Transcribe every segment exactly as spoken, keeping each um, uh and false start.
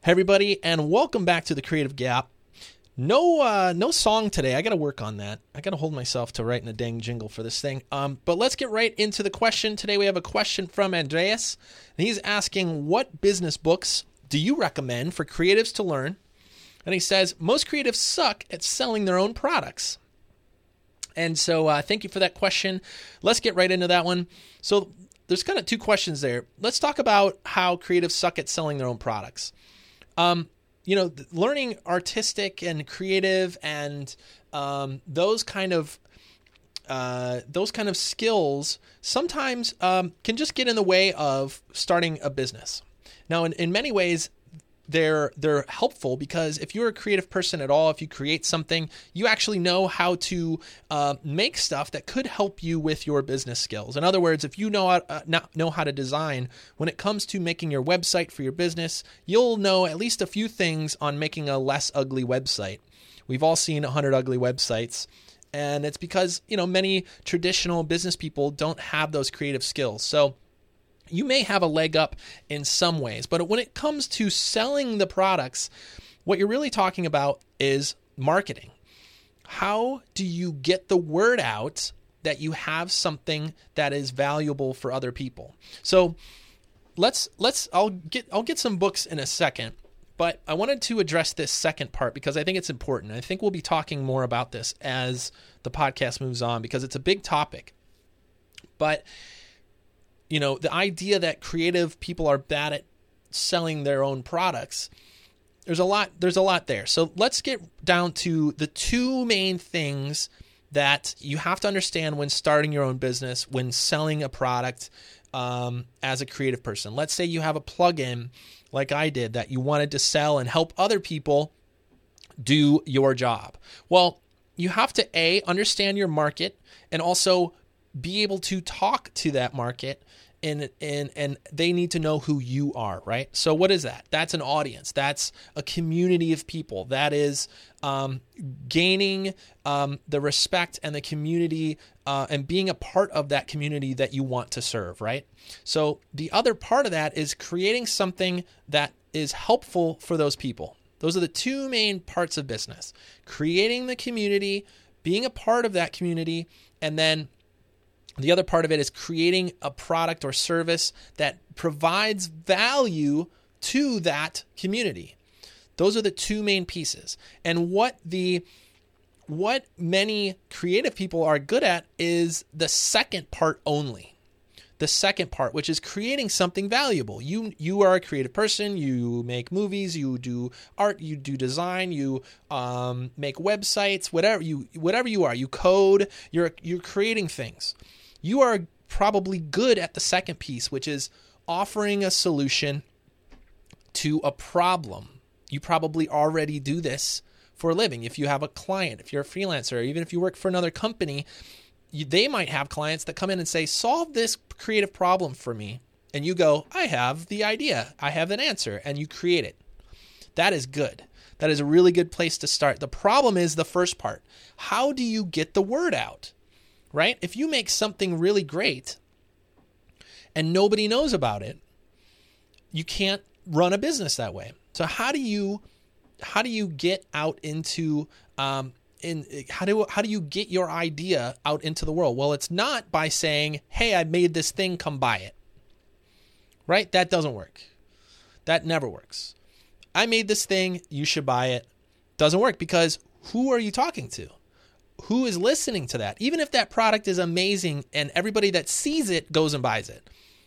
Hey everybody, and welcome back to the Creative Gap. No, uh, no song today. I got to work on that. I got to hold myself to writing a dang jingle for this thing. Um, but let's get right into the question. Today we have a question from Andreas, and he's asking, "What business books do you recommend for creatives to learn?" And he says, "Most creatives suck at selling their own products." And so, uh, thank you for that question. Let's get right into that one. So, there's kind of two questions there. Let's talk about how creatives suck at selling their own products. Um, you know, learning artistic and creative and um, those kind of uh, those kind of skills sometimes um, can just get in the way of starting a business. Now, in, in many ways, they're they're helpful because if you're a creative person at all, if you create something, you actually know how to uh, make stuff that could help you with your business skills. In other words, if you know how, uh, know how to design, when it comes to making your website for your business, you'll know at least a few things on making a less ugly website. We've all seen one hundred ugly websites, and it's because, you know, many traditional business people don't have those creative skills. So you may have a leg up in some ways, but when it comes to selling the products, what you're really talking about is marketing. How do you get the word out that you have something that is valuable for other people? So let's let's I'll get I'll get some books in a second, but I wanted to address this second part because I think it's important. I think we'll be talking more about this as the podcast moves on because it's a big topic. But you know, the idea that creative people are bad at selling their own products, there's a lot, there's a lot there. So let's get down to the two main things that you have to understand when starting your own business, when selling a product um, as a creative person. Let's say you have a plugin like I did that you wanted to sell and help other people do your job. Well, you have to A, understand your market and also be able to talk to that market, and and and they need to know who you are, right? So what is that? That's an audience. That's a community of people. That is um, gaining um, the respect and the community uh, and being a part of that community that you want to serve, right? So the other part of that is creating something that is helpful for those people. Those are the two main parts of business: creating the community, being a part of that community, and then the other part of it is creating a product or service that provides value to that community. Those are the two main pieces. And what the what many creative people are good at is the second part only. The second part, which is creating something valuable. You you are a creative person. You make movies. You do art. You do design. You um, make websites. Whatever you whatever you are, you code. You're you're creating things. You are probably good at the second piece, which is offering a solution to a problem. You probably already do this for a living. If you have a client, if you're a freelancer, or even if you work for another company, you, they might have clients that come in and say, "Solve this creative problem for me." And you go, "I have the idea. I have an answer." And you create it. That is good. That is a really good place to start. The problem is the first part. How do you get the word out? Right? If you make something really great and nobody knows about it, you can't run a business that way. So how do you how do you get out into um, in how do how do you get your idea out into the world? Well, it's not by saying, "Hey, I made this thing, come buy it." Right? That doesn't work. That never works. I made this thing, you should buy it. Doesn't work because who are you talking to? Who is listening to that? Even if that product is amazing and everybody that sees it goes and buys it.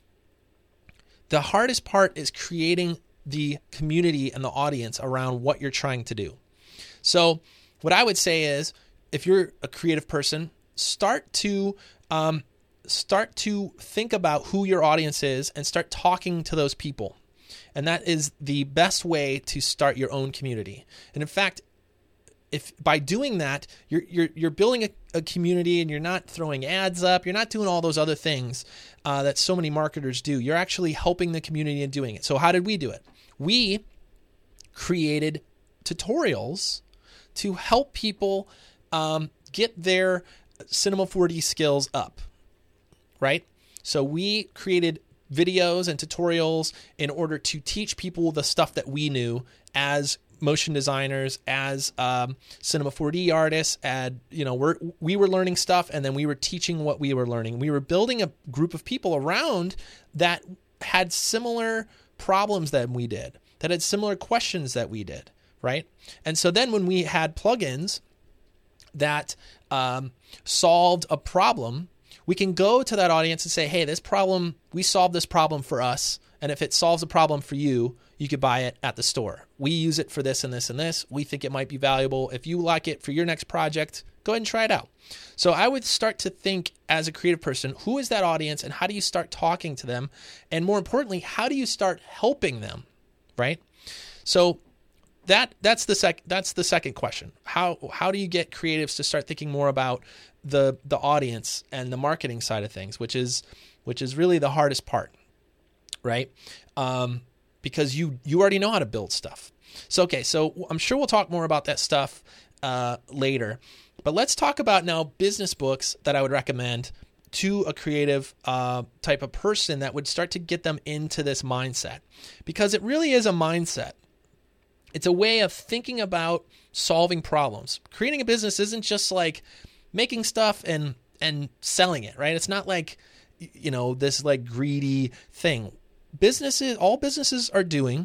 The hardest part is creating the community and the audience around what you're trying to do. So what I would say is, if you're a creative person, start to um, start to think about who your audience is and start talking to those people. And that is the best way to start your own community. And in fact, if by doing that, you're you're you're building a, a community and you're not throwing ads up, you're not doing all those other things uh, that so many marketers do. You're actually helping the community and doing it. So how did we do it? We created tutorials to help people um, get their Cinema four D skills up, right? So we created videos and tutorials in order to teach people the stuff that we knew as motion designers, as um, Cinema four D artists. And, you know, we're, we were learning stuff, and then we were teaching what we were learning. We were building a group of people around that had similar problems that we did, that had similar questions that we did, right? And so then when we had plugins that um, solved a problem, we can go to that audience and say, hey, this problem, we solved this problem for us. And if it solves a problem for you, you could buy it at the store. We use it for this and this and this. We think it might be valuable. If you like it for your next project, go ahead and try it out. So I would start to think as a creative person, who is that audience and how do you start talking to them? And more importantly, how do you start helping them, right? So that that's the sec that's the second question. How how do you get creatives to start thinking more about the the audience and the marketing side of things, which is which is really the hardest part, right? Um, because you you already know how to build stuff. So okay, so I'm sure we'll talk more about that stuff uh, later, but let's talk about now business books that I would recommend to a creative uh, type of person that would start to get them into this mindset, because it really is a mindset. It's a way of thinking about solving problems. Creating a business isn't just like making stuff and and selling it, right? It's not like, you know, this like greedy thing. Businesses, all businesses are doing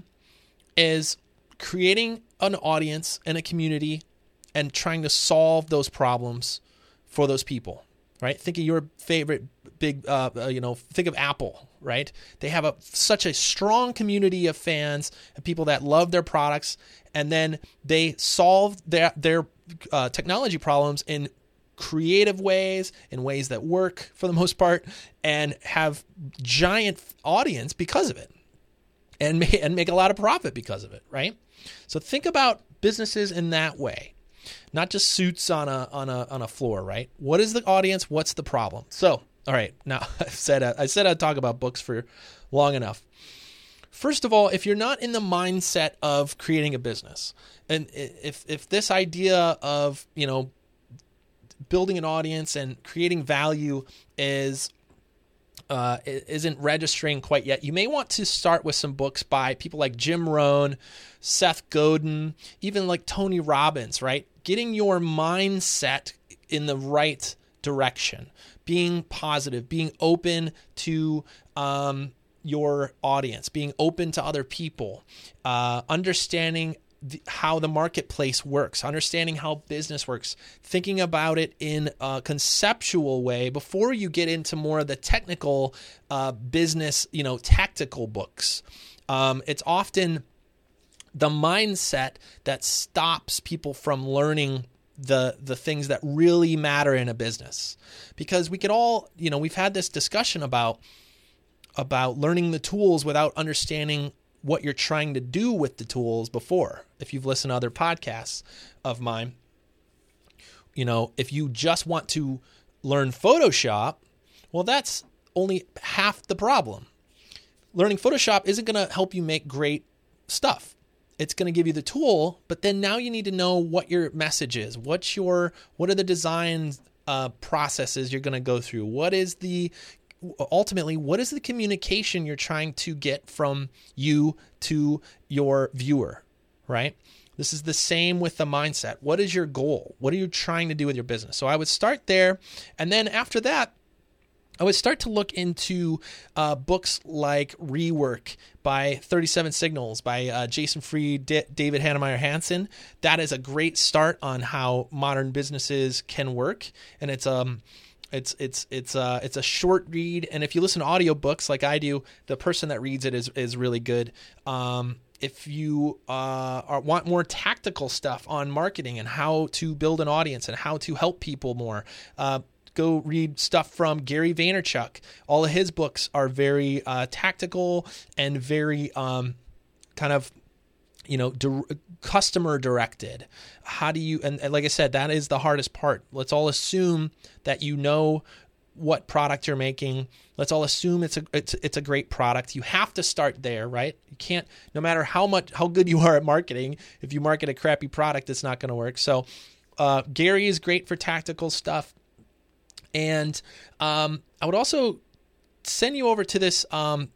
is creating an audience and a community and trying to solve those problems for those people, right? Think of your favorite big, uh, uh, you know, think of Apple, right? They have a such a strong community of fans and people that love their products, and then they solve their their uh, technology problems in creative ways, in ways that work for the most part, and have giant audience because of it, and may, and make a lot of profit because of it, right? So think about businesses in that way, not just suits on a on a on a floor, right? What is the audience? What's the problem? So, all right, now I've said I said I'd talk about books for long enough. First of all, if you're not in the mindset of creating a business, and if if this idea of, you know, building an audience and creating value is uh, isn't registering quite yet, you may want to start with some books by people like Jim Rohn, Seth Godin, even like Tony Robbins, right? Getting your mindset in the right direction, being positive, being open to um, your audience, being open to other people, uh, understanding The, how the marketplace works, understanding how business works, thinking about it in a conceptual way before you get into more of the technical uh, business, you know, tactical books. Um, it's often the mindset that stops people from learning the the things that really matter in a business. Because we could all, you know, we've had this discussion about about learning the tools without understanding what you're trying to do with the tools before. If you've listened to other podcasts of mine, you know, if you just want to learn Photoshop, well, that's only half the problem. Learning Photoshop isn't going to help you make great stuff. It's going to give you the tool, but then now you need to know what your message is. What's your, what are the design uh, processes you're going to go through? What is the Ultimately, what is the communication you're trying to get from you to your viewer, right? This is the same with the mindset. What is your goal? What are you trying to do with your business? So I would start there. And then after that, I would start to look into uh, books like Rework by thirty-seven Signals by uh, Jason Fried, D- David Heinemeier Hansson. That is a great start on how modern businesses can work. And it's um. It's it's it's uh it's a short read, and if you listen to audiobooks like I do, the person that reads it is is really good. Um, if you uh are, want more tactical stuff on marketing and how to build an audience and how to help people more, uh, go read stuff from Gary Vaynerchuk. All of his books are very uh, tactical and very um kind of, you know, di- customer directed. How do you, and, and like I said, that is the hardest part. Let's all assume that you know what product you're making. Let's all assume it's a, it's, it's a great product. You have to start there, right? You can't, no matter how much, how good you are at marketing, if you market a crappy product, it's not going to work. So uh, Gary is great for tactical stuff. And um, I would also send you over to this um,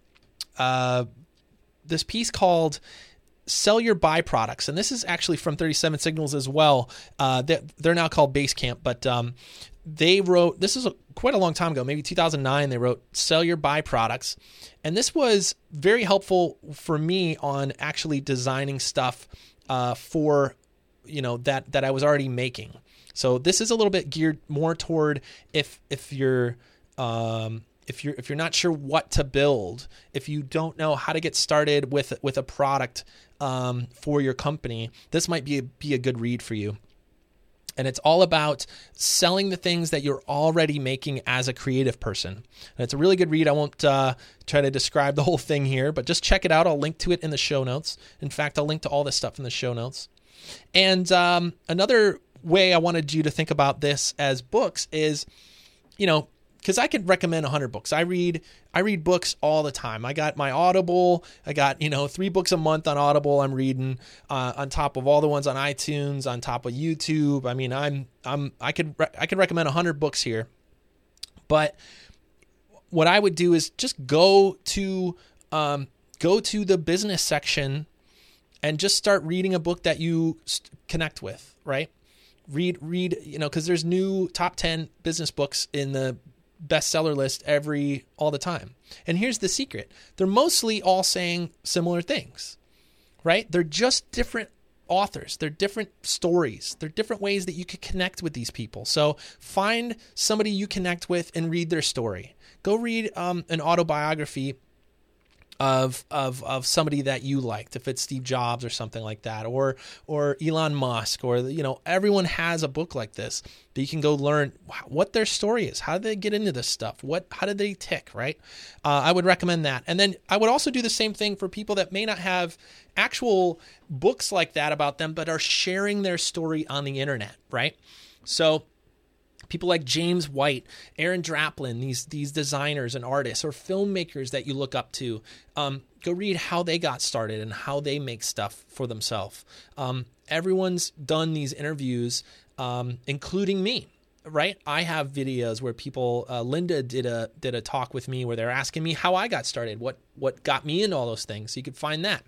uh, this piece called Sell Your Byproducts. And this is actually from thirty-seven Signals as well. Uh, they're, they're now called Basecamp, but um, they wrote, this is a, quite a long time ago, maybe two thousand nine, they wrote Sell Your Byproducts. And this was very helpful for me on actually designing stuff uh, for, you know, that, that I was already making. So this is a little bit geared more toward if, if you're, um, if you're, if you're not sure what to build, if you don't know how to get started with, with a product um, for your company, this might be a, be a good read for you. And it's all about selling the things that you're already making as a creative person. And it's a really good read. I won't uh, try to describe the whole thing here, but just check it out. I'll link to it in the show notes. In fact, I'll link to all this stuff in the show notes. And um, another way I wanted you to think about this as books is, you know, because I could recommend one hundred books. I read I read books all the time. I got my Audible. I got, you know, three books a month on Audible I'm reading uh, on top of all the ones on iTunes, on top of YouTube. I mean, I'm I'm I could re- I could recommend one hundred books here. But what I would do is just go to um, go to the business section and just start reading a book that you st- connect with, right? Read read, you know, because there's new top ten business books in the bestseller list every all the time. And here's the secret. They're mostly all saying similar things, right? They're just different authors. They're different stories. They're different ways that you could connect with these people. So find somebody you connect with and read their story. Go read um, an autobiography of of of somebody that you liked, if it's Steve Jobs or something like that, or or Elon Musk, or, you know, everyone has a book like this that you can go learn what their story is. How did they get into this stuff? What how did they tick, right? Uh, I would recommend that. And then I would also do the same thing for people that may not have actual books like that about them, but are sharing their story on the internet, right? So people like James White, Aaron Draplin, these these designers and artists or filmmakers that you look up to, um, go read how they got started and how they make stuff for themselves. Um, everyone's done these interviews, um, including me, right? I have videos where people, uh, Linda did a did a talk with me where they're asking me how I got started, what what got me into all those things. So you could find that.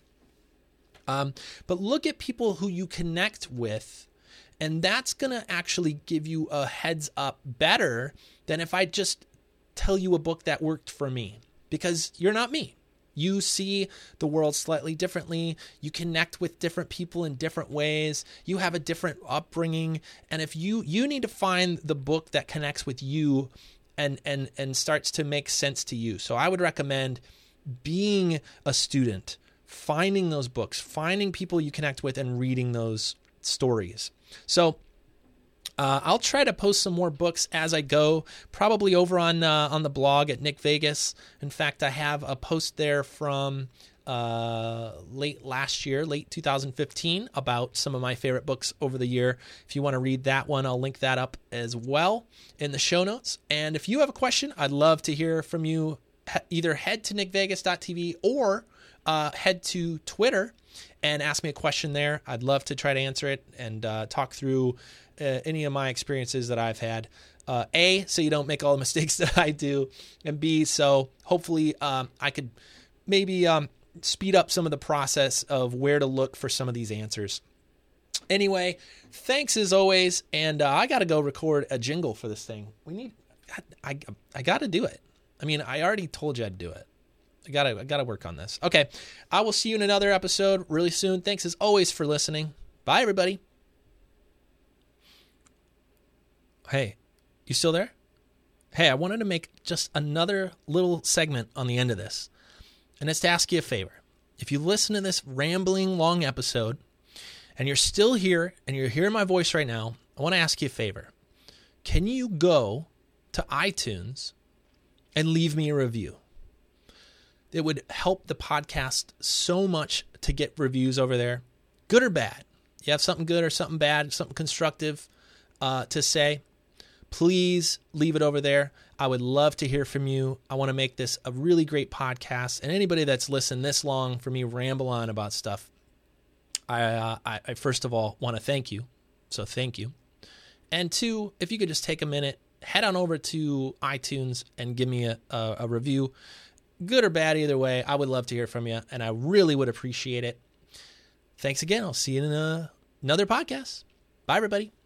Um, but look at people who you connect with. And that's going to actually give you a heads up better than if I just tell you a book that worked for me, because you're not me. You see the world slightly differently. You connect with different people in different ways. You have a different upbringing. And if you, you need to find the book that connects with you and, and, and starts to make sense to you. So I would recommend being a student, finding those books, finding people you connect with and reading those stories. So uh, I'll try to post some more books as I go, probably over on uh, on the blog at Nick Vegas. In fact, I have a post there from uh, late last year, late two thousand fifteen, about some of my favorite books over the year. If you want to read that one, I'll link that up as well in the show notes. And if you have a question, I'd love to hear from you. Either head to nick vegas dot t v or uh, head to Twitter and ask me a question there. I'd love to try to answer it and uh, talk through uh, any of my experiences that I've had. Uh, A, so you don't make all the mistakes that I do, and B, so hopefully um, I could maybe um, speed up some of the process of where to look for some of these answers. Anyway, thanks as always, and uh, I got to go record a jingle for this thing. We need, I, I, I got to do it. I mean, I already told you I'd do it. I gotta, I gotta work on this. Okay, I will see you in another episode really soon. Thanks as always for listening. Bye, everybody. Hey, you still there? Hey, I wanted to make just another little segment on the end of this, and it's to ask you a favor. If you listen to this rambling long episode, and you're still here, and you're hearing my voice right now, I want to ask you a favor. Can you go to iTunes and leave me a review? It would help the podcast so much to get reviews over there, good or bad. You have something good or something bad, something constructive uh, to say, please leave it over there. I would love to hear from you. I want to make this a really great podcast. And anybody that's listened this long for me ramble on about stuff, I, uh, I, I first of all want to thank you. So thank you. And two, if you could just take a minute, head on over to iTunes and give me a, a, a review. good or bad, either way. I would love to hear from you, and I really would appreciate it. Thanks again. I'll see you in a, another podcast. Bye, everybody.